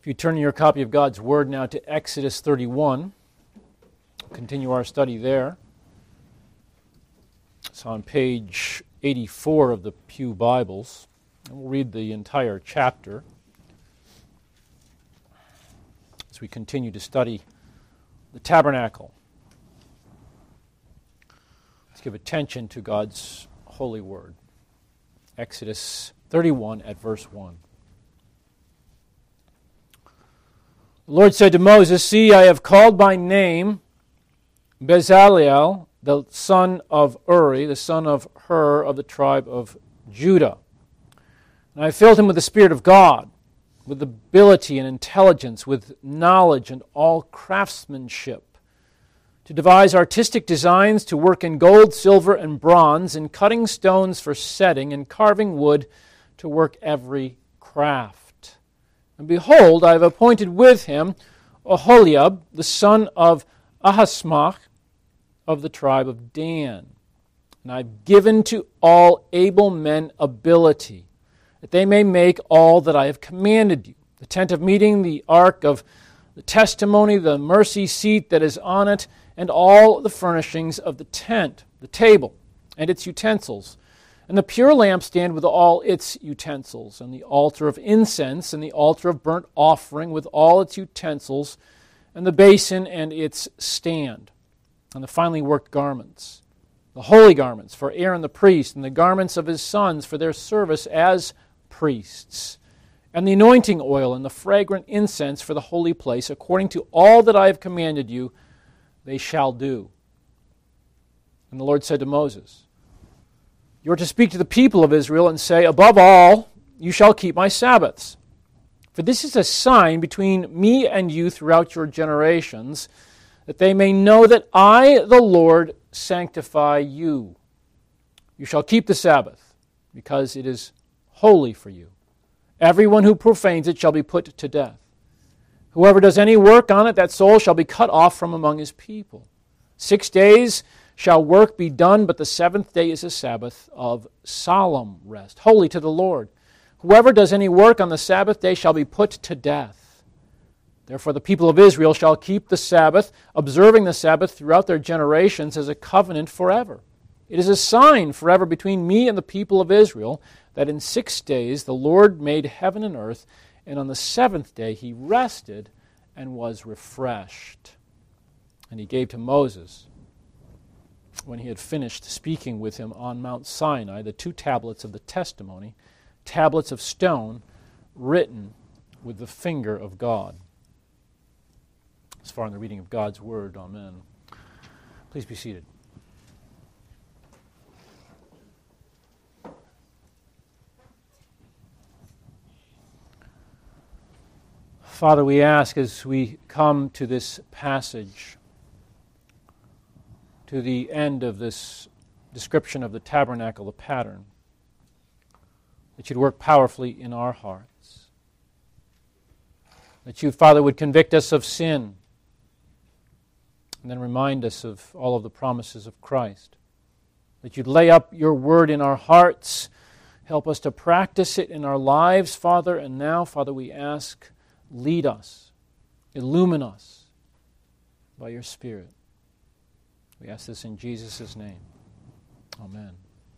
If you turn your copy of God's Word now to Exodus 31, continue our study there. It's on page 84 of the Pew Bibles, and we'll read the entire chapter as we continue to study the tabernacle. Let's give attention to God's holy word. Exodus 31 at verse 1. The Lord said to Moses, "See, I have called by name Bezaleel, the son of Uri, the son of Hur of the tribe of Judah. And I filled him with the Spirit of God, with ability and intelligence, with knowledge and all craftsmanship, to devise artistic designs, to work in gold, silver, and bronze, in cutting stones for setting, and carving wood, to work every craft. And behold, I have appointed with him Oholiab, the son of Ahisamach, of the tribe of Dan. And I have given to all able men ability, that they may make all that I have commanded you: the tent of meeting, the ark of the testimony, the mercy seat that is on it, and all the furnishings of the tent, the table and its utensils, and the pure lampstand with all its utensils, and the altar of incense, and the altar of burnt offering with all its utensils, and the basin and its stand, and the finely worked garments, the holy garments for Aaron the priest, and the garments of his sons for their service as priests, and the anointing oil and the fragrant incense for the holy place, according to all that I have commanded you, they shall do." And the Lord said to Moses, "You are to speak to the people of Israel and say, above all, you shall keep my Sabbaths. For this is a sign between me and you throughout your generations, that they may know that I, the Lord, sanctify you. You shall keep the Sabbath, because it is holy for you. Everyone who profanes it shall be put to death. Whoever does any work on it, that soul shall be cut off from among his people. 6 days shall work be done, but the seventh day is a Sabbath of solemn rest, holy to the Lord. Whoever does any work on the Sabbath day shall be put to death. Therefore the people of Israel shall keep the Sabbath, observing the Sabbath throughout their generations as a covenant forever. It is a sign forever between me and the people of Israel, that in 6 days the Lord made heaven and earth, and on the seventh day he rested and was refreshed." And he gave to Moses, when he had finished speaking with him on Mount Sinai, the 2 tablets of the testimony, tablets of stone written with the finger of God. As far in the reading of God's word, amen. Please be seated. Father, we ask as we come to this passage, to the end of this description of the tabernacle, the pattern, that you'd work powerfully in our hearts. That you, Father, would convict us of sin, and then remind us of all of the promises of Christ. That you'd lay up your word in our hearts, help us to practice it in our lives, Father. And now, Father, we ask, lead us, illumine us by your Spirit. We ask this in Jesus' name. Amen.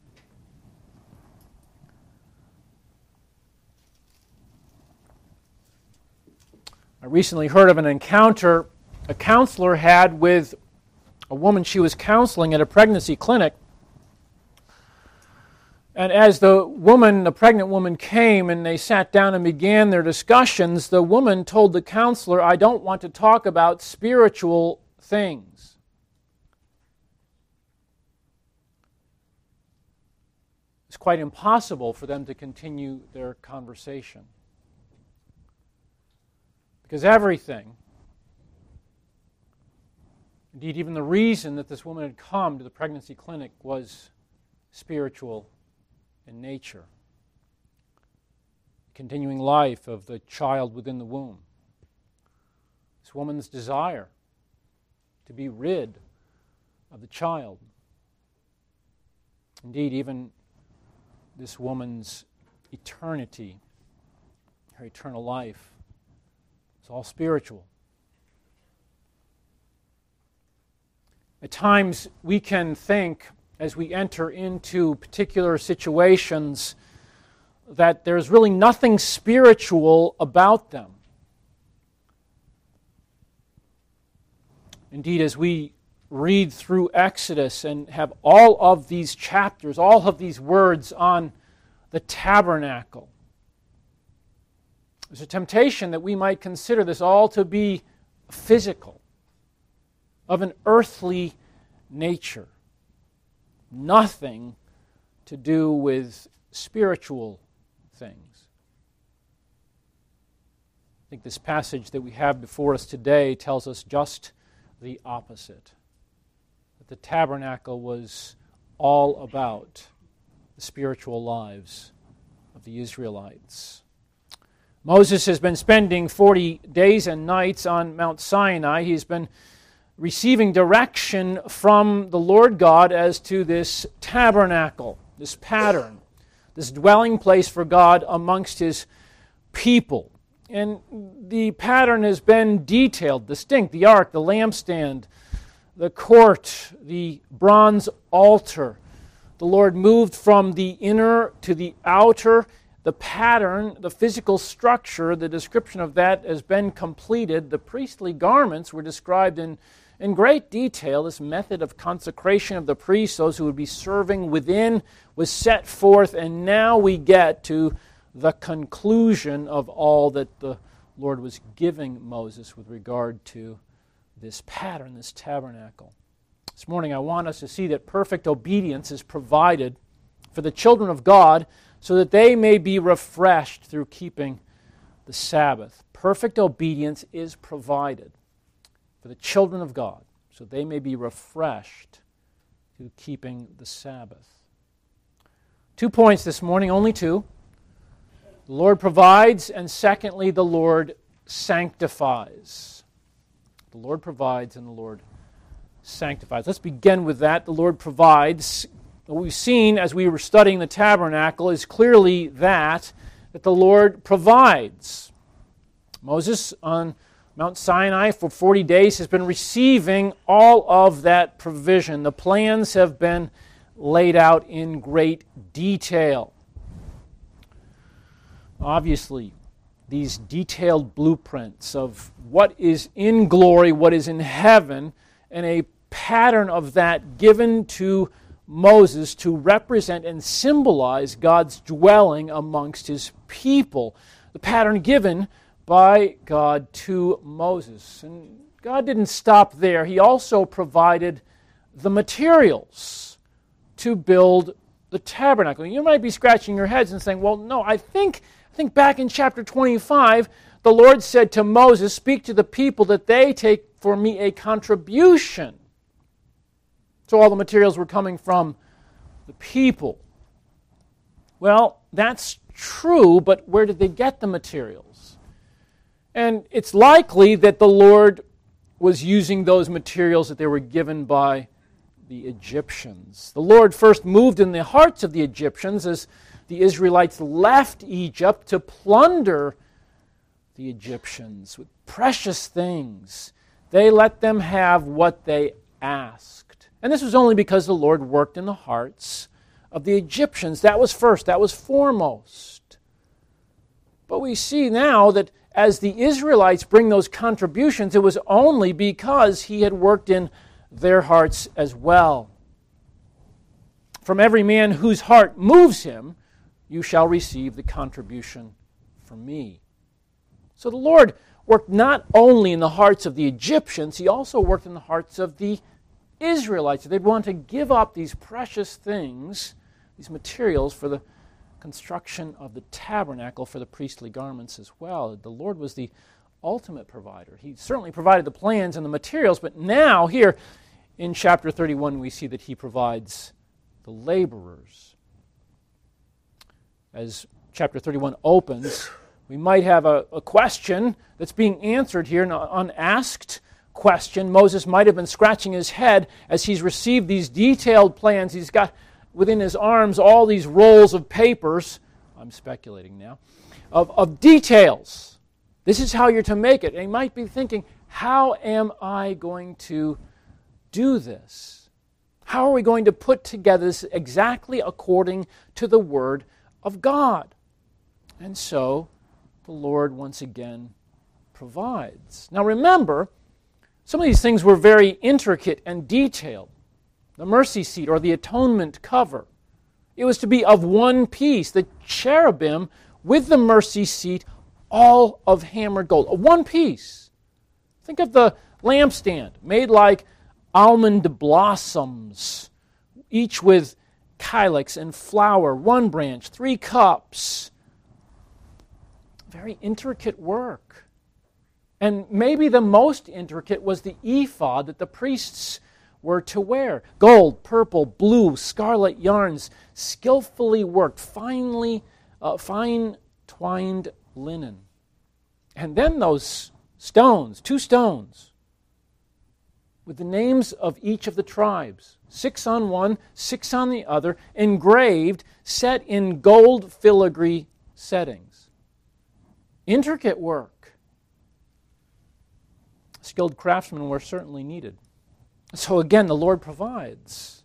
I recently heard of an encounter a counselor had with a woman she was counseling at a pregnancy clinic. And as the pregnant woman came and they sat down and began their discussions, the woman told the counselor, "I don't want to talk about spiritual things." It's quite impossible for them to continue their conversation. Because everything, indeed even the reason that this woman had come to the pregnancy clinic, was spiritual in nature. Continuing life of the child within the womb. This woman's desire to be rid of the child. Indeed, even this woman's eternity, her eternal life, It's all spiritual. At times we can think, as we enter into particular situations, that there's really nothing spiritual about them. Indeed, as we read through Exodus and have all of these chapters, all of these words on the tabernacle, there's a temptation that we might consider this all to be physical, of an earthly nature. Nothing to do with spiritual things. I think this passage that we have before us today tells us just the opposite. That the tabernacle was all about the spiritual lives of the Israelites. Moses has been spending 40 days and nights on Mount Sinai. He's been receiving direction from the Lord God as to this tabernacle, this pattern, this dwelling place for God amongst His people. And the pattern has been detailed, distinct. The ark, the lampstand, the court, the bronze altar. The Lord moved from the inner to the outer. The pattern, the physical structure, the description of that has been completed. The priestly garments were described in great detail. This method of consecration of the priests, those who would be serving within, was set forth. And now we get to the conclusion of all that the Lord was giving Moses with regard to this pattern, this tabernacle. This morning I want us to see that perfect obedience is provided for the children of God so that they may be refreshed through keeping the Sabbath. Perfect obedience is provided for the children of God so they may be refreshed through keeping the Sabbath. 2 points this morning, only 2. The Lord provides, and secondly, the Lord sanctifies. The Lord provides and the Lord sanctifies. Let's begin with that. The Lord provides. What we've seen as we were studying the tabernacle is clearly that the Lord provides. Moses on Mount Sinai for 40 days has been receiving all of that provision. The plans have been laid out in great detail. Obviously, these detailed blueprints of what is in glory, what is in heaven, and a pattern of that given to Moses to represent and symbolize God's dwelling amongst His people. The pattern given by God to Moses. And God didn't stop there. He also provided the materials to build the tabernacle. You might be scratching your heads and saying, well, no, I think back in chapter 25, the Lord said to Moses, speak to the people that they take for me a contribution. So all the materials were coming from the people. Well, that's true, but where did they get the materials? And it's likely that the Lord was using those materials that they were given by the Egyptians. The Lord first moved in the hearts of the Egyptians as the Israelites left Egypt to plunder the Egyptians with precious things. They let them have what they asked. And this was only because the Lord worked in the hearts of the Egyptians. That was first, that was foremost. But we see now that as the Israelites bring those contributions, it was only because He had worked in their hearts as well. From every man whose heart moves him, you shall receive the contribution from me. So the Lord worked not only in the hearts of the Egyptians, He also worked in the hearts of the Israelites. They'd want to give up these precious things, these materials, for the construction of the tabernacle, for the priestly garments as well. The Lord was the ultimate provider. He certainly provided the plans and the materials, but now here in chapter 31 we see that He provides the laborers. As chapter 31 opens, we might have a question that's being answered here, an unasked question. Moses might have been scratching his head as he's received these detailed plans. He's got within his arms all these rolls of papers, I'm speculating now, of details This is how you're to make it. And you might be thinking, how am I going to do this? How are we going to put together this exactly according to the Word of God? And so the Lord once again provides. Now remember, some of these things were very intricate and detailed. The mercy seat or the atonement cover. It was to be of one piece. The cherubim with the mercy seat, all of hammered gold. One piece. Think of the lampstand made like almond blossoms, each with calyx and flower, one branch, 3 cups. Very intricate work. And maybe the most intricate was the ephod that the priests were to wear. Gold, purple, blue, scarlet yarns, skillfully worked, fine twined linen. And then those stones, 2 stones, with the names of each of the tribes, 6 on one, 6 on the other, engraved, set in gold filigree settings. Intricate work. Skilled craftsmen were certainly needed. So again, the Lord provides.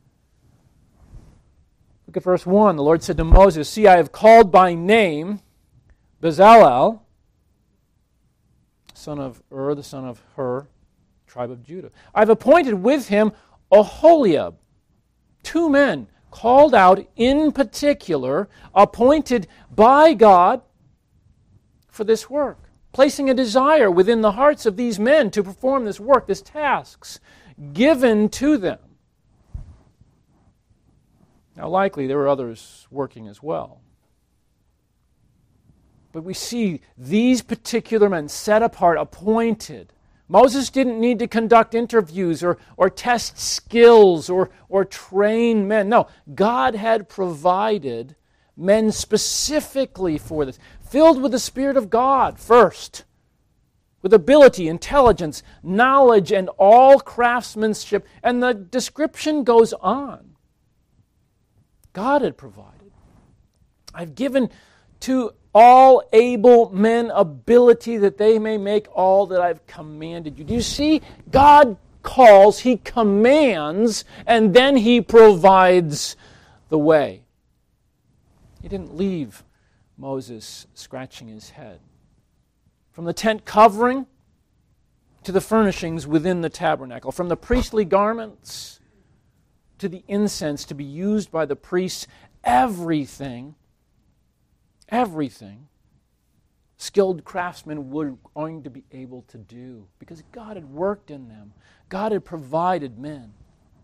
Look at verse 1. The Lord said to Moses, "See, I have called by name Bezalel, son of Ur, the son of Hur, tribe of Judah. I've appointed with him Oholiab," 2 men called out in particular, appointed by God for this work, placing a desire within the hearts of these men to perform this work, these tasks given to them. Now, likely there were others working as well. But we see these particular men set apart, appointed. Moses didn't need to conduct interviews or test skills or train men. No, God had provided men specifically for this, filled with the Spirit of God first, with ability, intelligence, knowledge, and all craftsmanship. And the description goes on. God had provided. I've given to all able men ability that they may make all that I've commanded you. Do you see? God calls, He commands, and then He provides the way. He didn't leave Moses scratching his head. From the tent covering to the furnishings within the tabernacle, from the priestly garments to the incense to be used by the priests, everything, skilled craftsmen were going to be able to do because God had worked in them. God had provided men.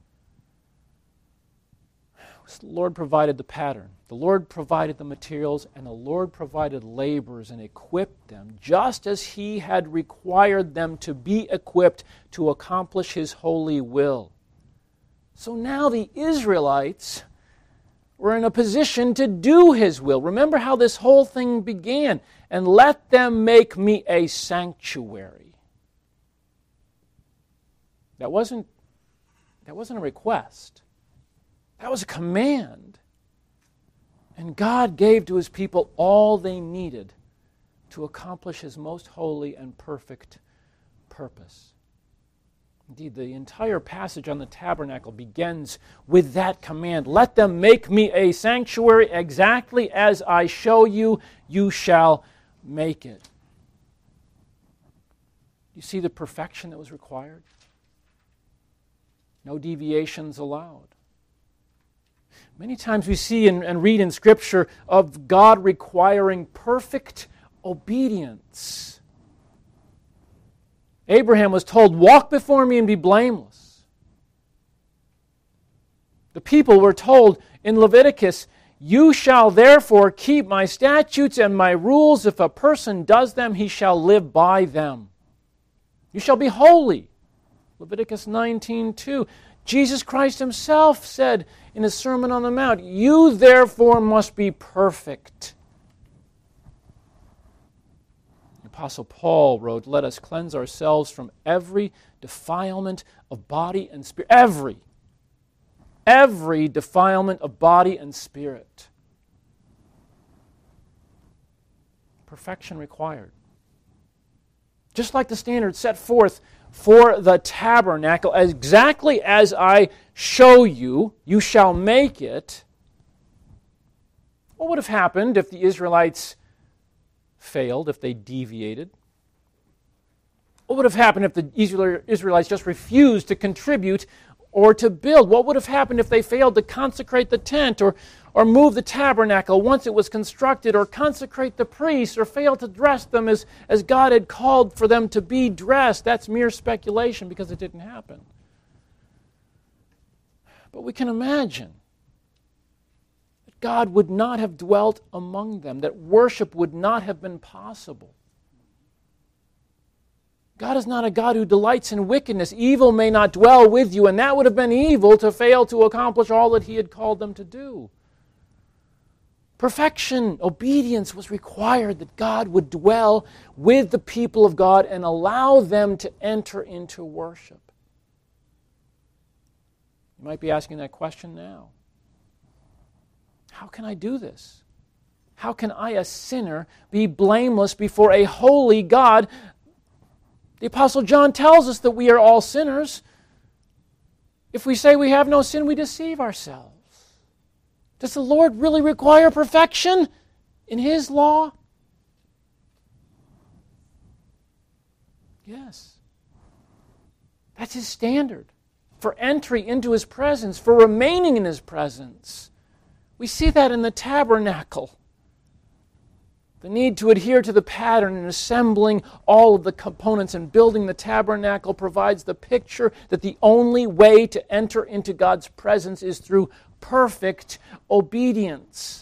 The Lord provided the pattern. The Lord provided the materials, and the Lord provided laborers and equipped them just as He had required them to be equipped to accomplish His holy will. So now the Israelites were in a position to do His will. Remember how this whole thing began. And let them make me a sanctuary. That wasn't a request. That was a command. And God gave to His people all they needed to accomplish His most holy and perfect purpose. Indeed, the entire passage on the tabernacle begins with that command. Let them make me a sanctuary exactly as I show you, you shall make it. You see the perfection that was required? No deviations allowed. Many times we see and read in Scripture of God requiring perfect obedience. Abraham was told, "Walk before me and be blameless." The people were told in Leviticus, "You shall therefore keep my statutes and my rules. If a person does them, he shall live by them. You shall be holy." Leviticus 19:2. Jesus Christ Himself said in His Sermon on the Mount, "You therefore must be perfect." Apostle Paul wrote, "Let us cleanse ourselves from every defilement of body and spirit." Every defilement of body and spirit. Perfection required. just like the standard set forth for the tabernacle, exactly as I show you, you shall make it. What would have happened if the Israelites failed, if they deviated? What would have happened if the Israelites just refused to contribute or to build? What would have happened if they failed to consecrate the tent or move the tabernacle once it was constructed, or consecrate the priests, or failed to dress them as God had called for them to be dressed? That's mere speculation because it didn't happen. But we can imagine that God would not have dwelt among them, that worship would not have been possible. God is not a God who delights in wickedness. Evil may not dwell with you, and that would have been evil to fail to accomplish all that He had called them to do. Perfection, obedience was required that God would dwell with the people of God and allow them to enter into worship. You might be asking that question now. How can I do this? How can I, a sinner, be blameless before a holy God? The Apostle John tells us that we are all sinners. If we say we have no sin, we deceive ourselves. Does the Lord really require perfection in His law? Yes. That's His standard for entry into His presence, for remaining in His presence. We see that in the tabernacle. The need to adhere to the pattern in assembling all of the components and building the tabernacle provides the picture that the only way to enter into God's presence is through perfect obedience.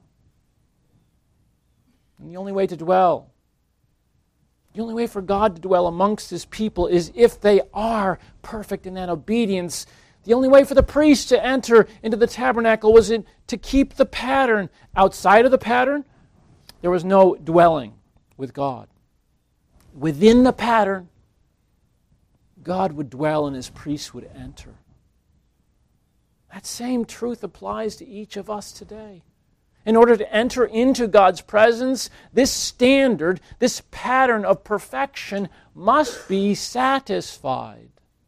And the only way to dwell, the only way for God to dwell amongst His people is if they are perfect in that obedience. The only way for the priest to enter into the tabernacle was to keep the pattern. Outside of the pattern, there was no dwelling with God. Within the pattern, God would dwell and His priests would enter. That same truth applies to each of us today. In order to enter into God's presence, this standard, this pattern of perfection must be satisfied.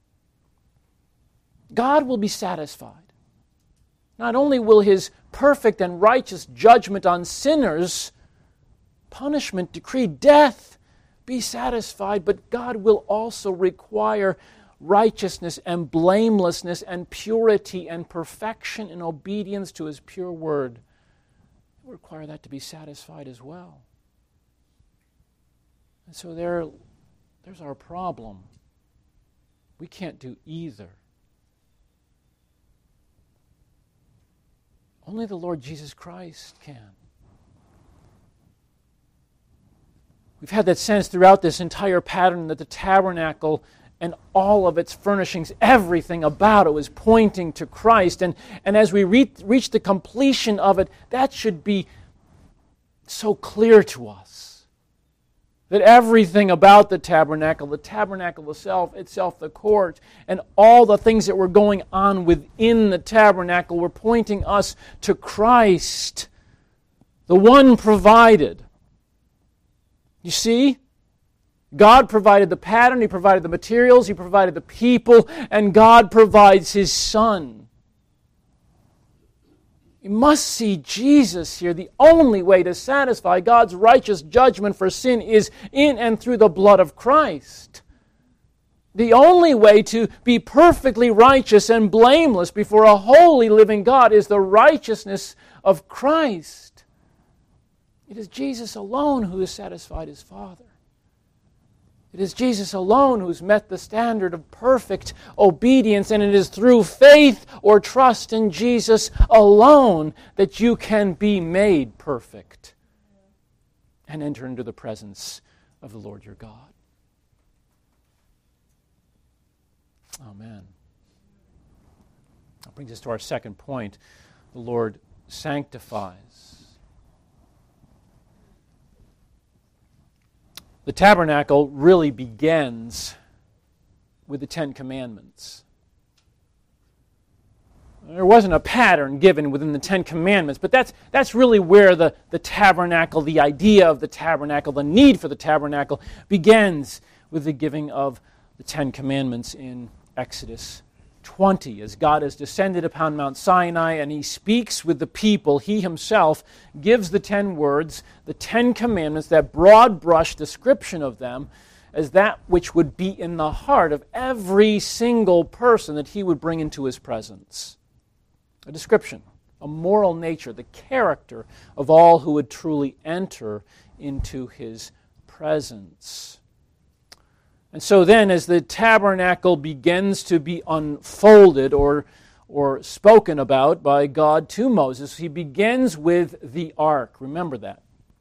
God will be satisfied. Not only will His perfect and righteous judgment on sinners, punishment, decreed death, be satisfied, but God will also require righteousness and blamelessness and purity and perfection in obedience to His pure word. It will require that to be satisfied as well. And so there's our problem. We can't do either. Only the Lord Jesus Christ can. We've had that sense throughout this entire pattern that the tabernacle and all of its furnishings, everything about it was pointing to Christ. And as we reach the completion of it, that should be so clear to us. That everything about the tabernacle itself, the court, and all the things that were going on within the tabernacle were pointing us to Christ, the one provided. You see, God provided the pattern, He provided the materials, He provided the people, and God provides His Son. You must see Jesus here. The only way to satisfy God's righteous judgment for sin is in and through the blood of Christ. The only way to be perfectly righteous and blameless before a holy living God is the righteousness of Christ. It is Jesus alone who has satisfied His Father. It is Jesus alone who's met the standard of perfect obedience, and it is through faith or trust in Jesus alone that you can be made perfect and enter into the presence of the Lord your God. Amen. That brings us to our second point. The Lord sanctifies. The tabernacle really begins with the Ten Commandments. There wasn't a pattern given within the Ten Commandments, but that's really where the tabernacle, the idea of the tabernacle, the need for the tabernacle begins with the giving of the Ten Commandments in Exodus 20. As God has descended upon Mount Sinai and he speaks with the people, he himself gives the 10 words, the 10 Commandments, that broad brush description of them as that which would be in the heart of every single person that he would bring into his presence. A description, a moral nature, the character of all who would truly enter into his presence. And so then, as the tabernacle begins to be unfolded or spoken about by God to Moses, he begins with the ark. Remember that.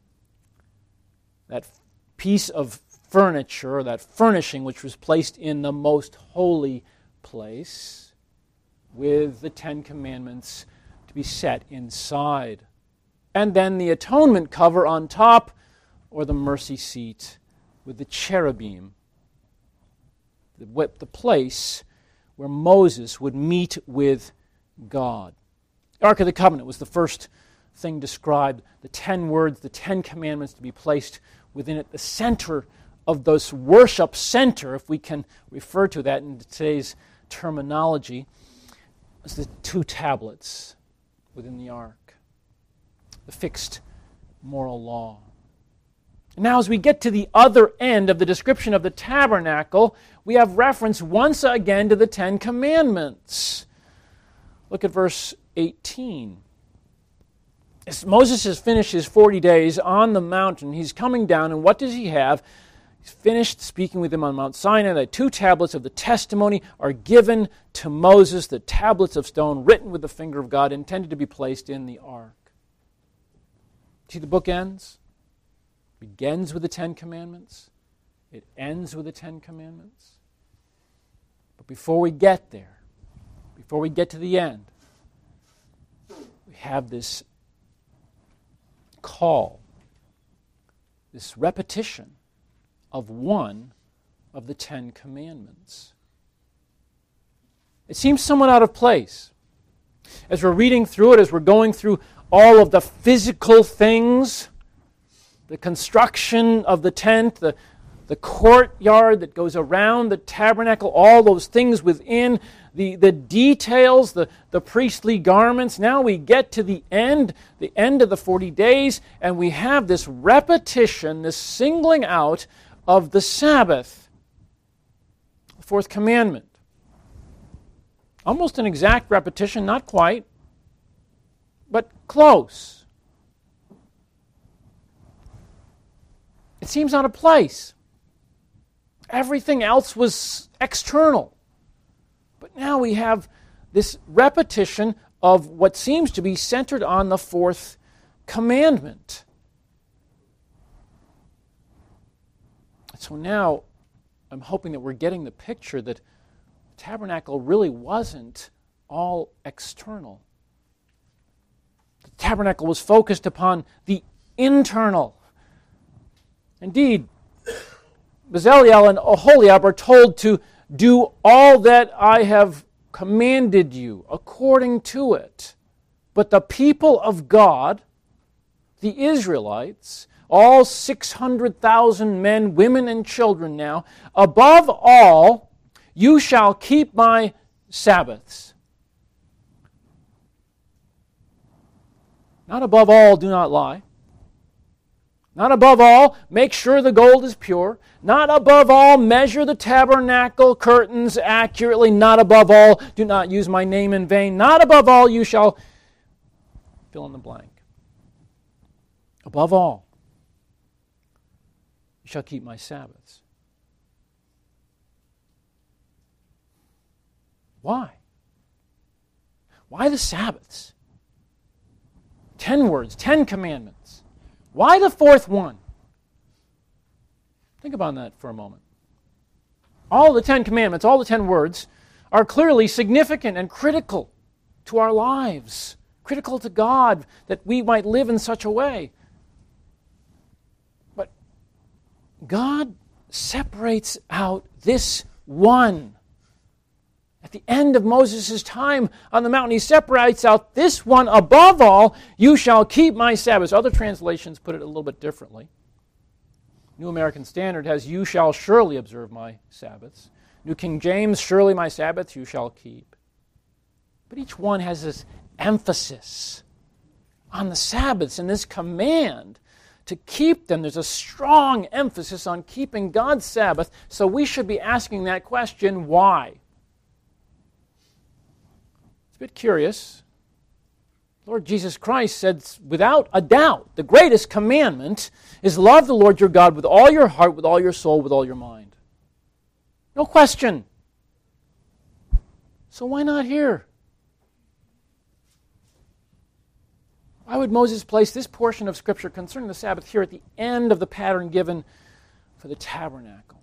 That piece of furniture, that furnishing which was placed in the most holy place with the 10 Commandments to be set inside. And then the atonement cover on top, or the mercy seat with the cherubim. The place where Moses would meet with God. The Ark of the Covenant was the first thing described, the 10 words, the 10 Commandments to be placed within it, the center of this worship center, if we can refer to that in today's terminology, was the 2 tablets within the ark, the fixed moral law. Now, as we get to the other end of the description of the tabernacle, we have reference once again to the 10 Commandments. Look at verse 18. As Moses has finished his 40 days on the mountain, he's coming down, and what does he have? He's finished speaking with him on Mount Sinai. The 2 tablets of the testimony are given to Moses, the tablets of stone written with the finger of God, intended to be placed in the ark. See the bookends? Begins with the 10 Commandments. It ends with the 10 Commandments. But before we get there, before we get to the end, we have this call, this repetition of one of the 10 Commandments. It seems somewhat out of place. As we're reading through it, as we're going through all of the physical things, the construction of the tent, the courtyard that goes around the tabernacle, all those things within, the details, the priestly garments. Now we get to the end of the 40 days, and we have this repetition, this singling out of the Sabbath, the 4th commandment. Almost an exact repetition, not quite, but close. It seems out of place. Everything else was external. But now we have this repetition of what seems to be centered on the 4th commandment. So now I'm hoping that we're getting the picture that the tabernacle really wasn't all external. The tabernacle was focused upon the internal. Indeed, Bezalel and Oholiab are told to do all that I have commanded you according to it. But the people of God, the Israelites, all 600,000 men, women, and children now, above all, you shall keep my Sabbaths. Not above all, do not lie. Not above all, make sure the gold is pure. Not above all, measure the tabernacle curtains accurately. Not above all, do not use my name in vain. Not above all, you shall fill in the blank. Above all, you shall keep my Sabbaths. Why? Why the Sabbaths? 10 words, 10 commandments. Why the 4th one? Think about that for a moment. All the 10 commandments, all the 10 words, are clearly significant and critical to our lives, critical to God, that we might live in such a way. But God separates out this one. At the end of Moses' time on the mountain, he separates out this one. Above all, you shall keep my Sabbaths. Other translations put it a little bit differently. New American Standard has, "You shall surely observe my Sabbaths." New King James, "Surely my Sabbaths you shall keep." But each one has this emphasis on the Sabbaths and this command to keep them. There's a strong emphasis on keeping God's Sabbath, so we should be asking that question, why? It's a bit curious. Lord Jesus Christ said, without a doubt, the greatest commandment is love the Lord your God with all your heart, with all your soul, with all your mind. No question. So why not here? Why would Moses place this portion of Scripture concerning the Sabbath here at the end of the pattern given for the tabernacle?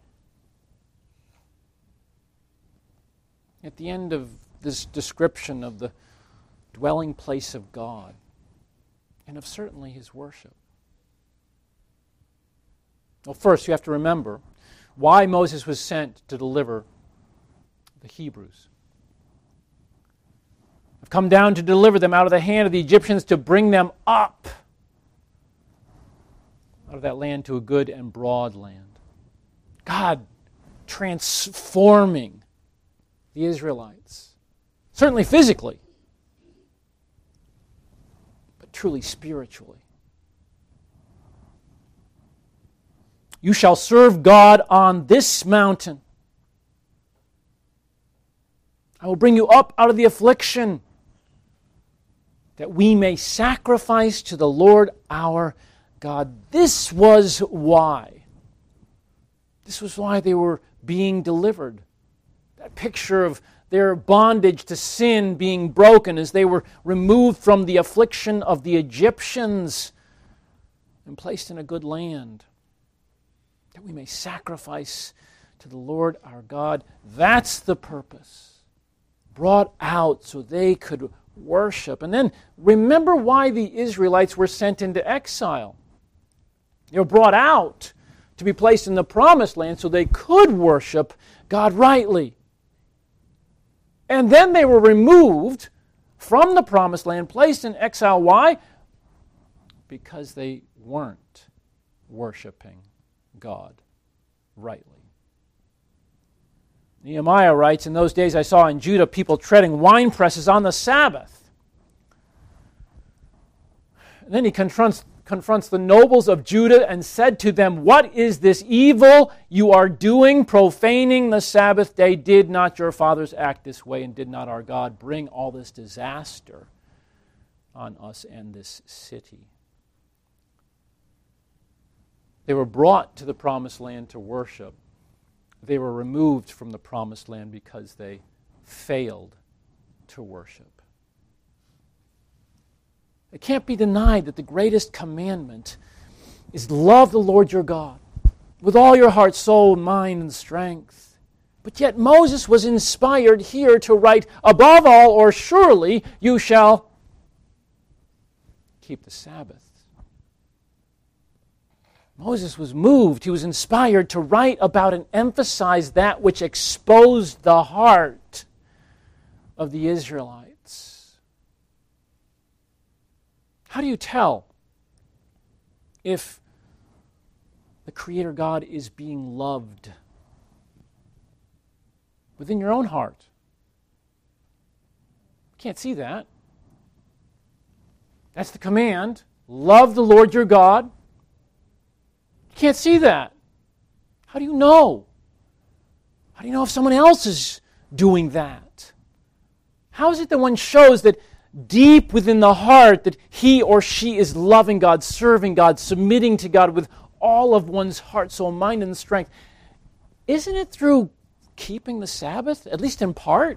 At the end of this description of the dwelling place of God and of certainly His worship. Well, first you have to remember why Moses was sent to deliver the Hebrews. I've come down to deliver them out of the hand of the Egyptians, to bring them up out of that land to a good and broad land. God transforming the Israelites, certainly physically, but truly spiritually. You shall serve God on this mountain. I will bring you up out of the affliction, that we may sacrifice to the Lord our God. This was why. This was why they were being delivered. That picture of their bondage to sin being broken as they were removed from the affliction of the Egyptians and placed in a good land, that we may sacrifice to the Lord our God. That's the purpose. Brought out so they could worship. And then remember why the Israelites were sent into exile. They were brought out to be placed in the promised land so they could worship God rightly. And then they were removed from the promised land, placed in exile. Why? Because they weren't worshiping God rightly. Nehemiah writes, "In those days I saw in Judah people treading wine presses on the Sabbath." And then he confronts the nobles of Judah and said to them, "What is this evil you are doing, profaning the Sabbath day? Did not your fathers act this way, and did not our God bring all this disaster on us and this city?" They were brought to the promised land to worship. They were removed from the promised land because they failed to worship. It can't be denied that the greatest commandment is love the Lord your God with all your heart, soul, mind, and strength. But yet Moses was inspired here to write, above all, or surely you shall keep the Sabbath. Moses was moved, he was inspired to write about and emphasize that which exposed the heart of the Israelites. How do you tell if the Creator God is being loved within your own heart? You can't see that. That's the command. Love the Lord your God. You can't see that. How do you know? How do you know if someone else is doing that? How is it that one shows that deep within the heart that he or she is loving God, serving God, submitting to God with all of one's heart, soul, mind, and strength? Isn't it through keeping the Sabbath, at least in part?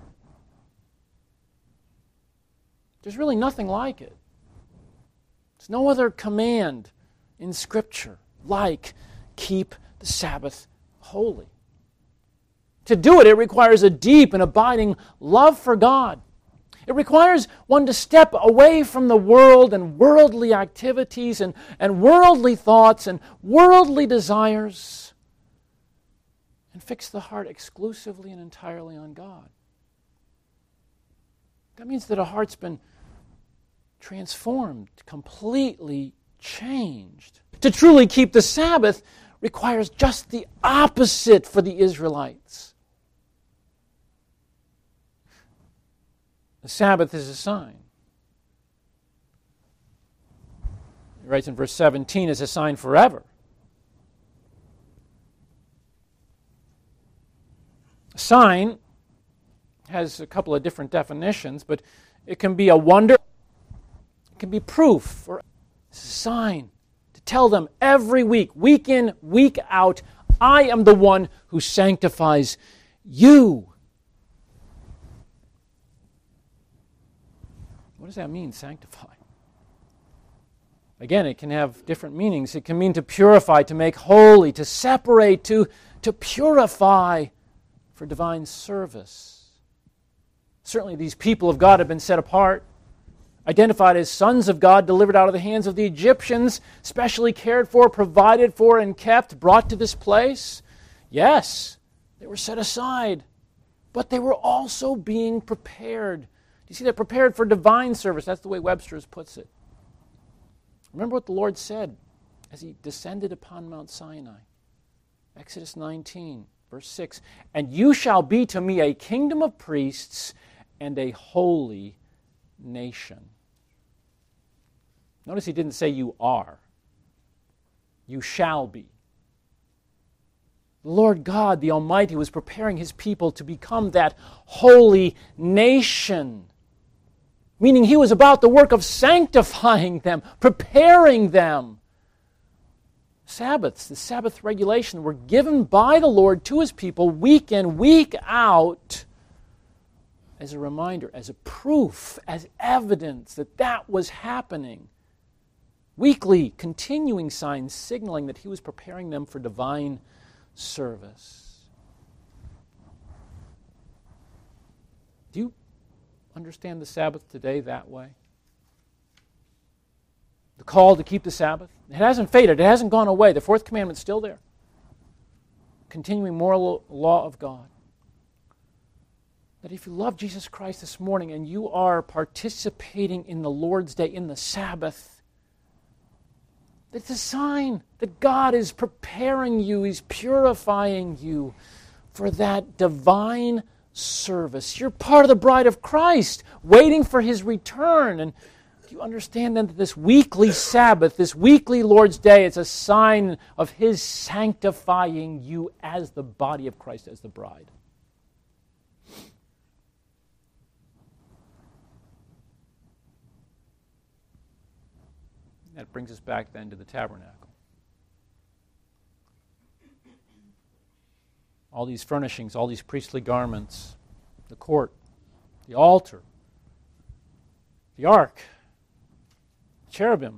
There's really nothing like it. There's no other command in Scripture like keep the Sabbath holy. To do it, it requires a deep and abiding love for God. It requires one to step away from the world and worldly activities and worldly thoughts and worldly desires and fix the heart exclusively and entirely on God. That means that a heart's been transformed, completely changed. To truly keep the Sabbath requires just the opposite for the Israelites. The Sabbath is a sign. He writes in verse 17, is a sign forever. A sign has a couple of different definitions, but it can be a wonder, it can be proof, or it's a sign to tell them every week in, week out, I am the one who sanctifies you. What does that mean, sanctify? Again, it can have different meanings. It can mean to purify, to make holy, to separate, to purify for divine service. Certainly these people of God have been set apart, identified as sons of God, delivered out of the hands of the Egyptians, specially cared for, provided for, and kept, brought to this place. Yes, they were set aside, but they were also being prepared. Do you see that? Prepared for divine service. That's the way Webster's puts it. Remember what the Lord said as He descended upon Mount Sinai. Exodus 19, verse 6. And you shall be to me a kingdom of priests and a holy nation. Notice He didn't say you are. You shall be. The Lord God, the Almighty, was preparing His people to become that holy nation. Meaning He was about the work of sanctifying them, preparing them. Sabbaths, the Sabbath regulation, were given by the Lord to His people week in, week out, as a reminder, as a proof, as evidence that that was happening. Weekly, continuing signs signaling that He was preparing them for divine service. Do you understand the Sabbath today that way? The call to keep the Sabbath. It hasn't faded. It hasn't gone away. The fourth commandment's still there. Continuing moral law of God. That if you love Jesus Christ this morning and you are participating in the Lord's Day, in the Sabbath, it's a sign that God is preparing you, He's purifying you for that divine service. You're part of the bride of Christ, waiting for His return. And do you understand then that this weekly Sabbath, this weekly Lord's Day, is a sign of His sanctifying you as the body of Christ, as the bride? That brings us back then to the tabernacle. All these furnishings, all these priestly garments, the court, the altar, the ark, cherubim.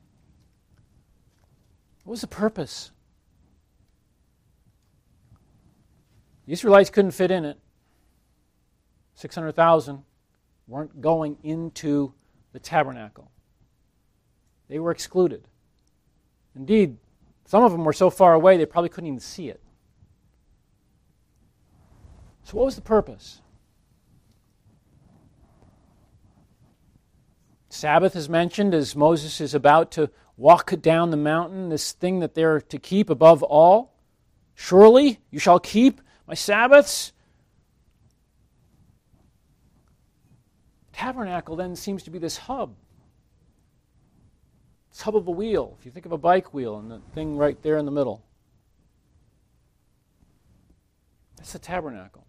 What was the purpose? The Israelites couldn't fit in it. 600,000 weren't going into the tabernacle. They were excluded. Indeed, some of them were so far away they probably couldn't even see it. So what was the purpose? Sabbath is mentioned as Moses is about to walk down the mountain, this thing that they're to keep above all. Surely you shall keep my Sabbaths. Tabernacle then seems to be this hub. This hub of a wheel. If you think of a bike wheel and the thing right there in the middle. That's the tabernacle.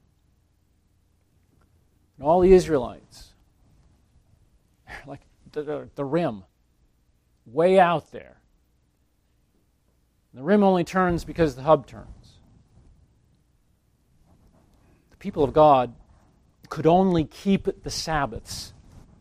And all the Israelites, like the rim, way out there. And the rim only turns because the hub turns. The people of God could only keep the Sabbaths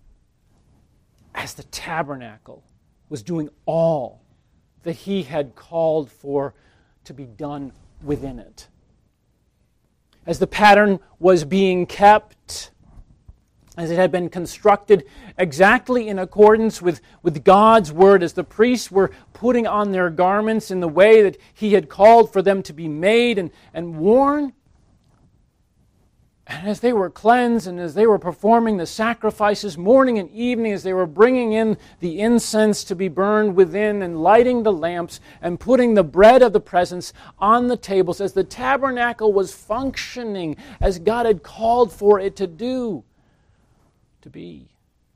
as the tabernacle was doing all that He had called for to be done within it. As the pattern was being kept, as it had been constructed exactly in accordance with God's Word, as the priests were putting on their garments in the way that He had called for them to be made and worn, And as they were cleansed and as they were performing the sacrifices morning and evening, as they were bringing in the incense to be burned within and lighting the lamps and putting the bread of the presence on the tables, as the tabernacle was functioning as God had called for it to do, to be,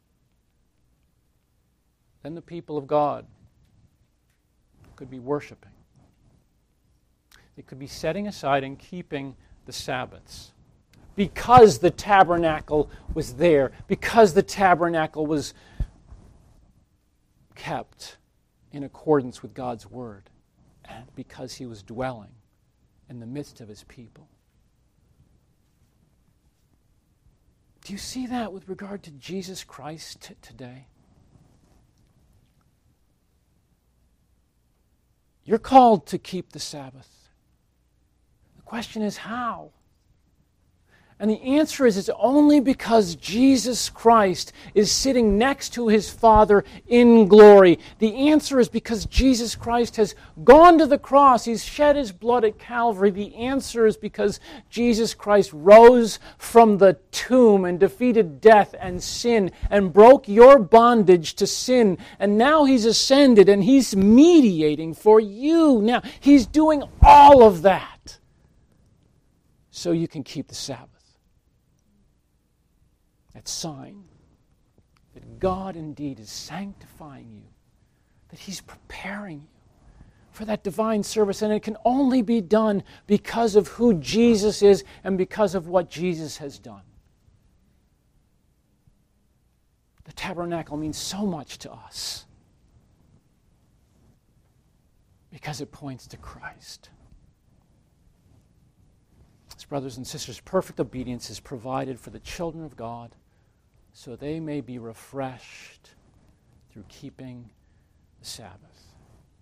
then the people of God could be worshiping. They could be setting aside and keeping the Sabbaths. Because the tabernacle was there, because the tabernacle was kept in accordance with God's word, and because he was dwelling in the midst of his people. Do you see that with regard to Jesus Christ today? You're called to keep the Sabbath. The question is how? And the answer is it's only because Jesus Christ is sitting next to his Father in glory. The answer is because Jesus Christ has gone to the cross. He's shed his blood at Calvary. The answer is because Jesus Christ rose from the tomb and defeated death and sin and broke your bondage to sin. And now he's ascended and he's mediating for you. Now, he's doing all of that so you can keep the Sabbath. That sign that God indeed is sanctifying you, that he's preparing you for that divine service, and it can only be done because of who Jesus is and because of what Jesus has done. The tabernacle means so much to us because it points to Christ. As brothers and sisters, perfect obedience is provided for the children of God so they may be refreshed through keeping the Sabbath.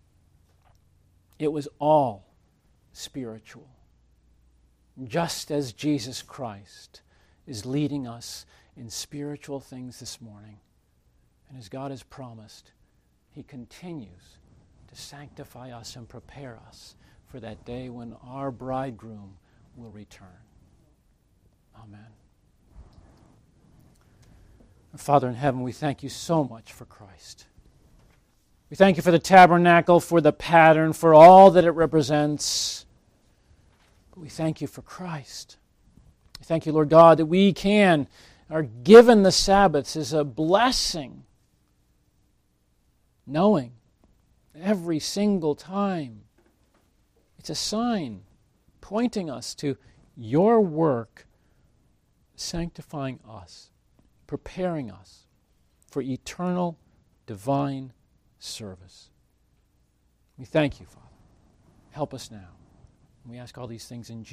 It was all spiritual, just as Jesus Christ is leading us in spiritual things this morning. And as God has promised, he continues to sanctify us and prepare us for that day when our bridegroom will return. Amen. Father in heaven, we thank you so much for Christ. We thank you for the tabernacle, for the pattern, for all that it represents. But we thank you for Christ. We thank you, Lord God, that we are given the Sabbaths as a blessing, knowing every single time it's a sign pointing us to your work, sanctifying us, preparing us for eternal divine service. We thank you, Father. Help us now. We ask all these things in Jesus' name.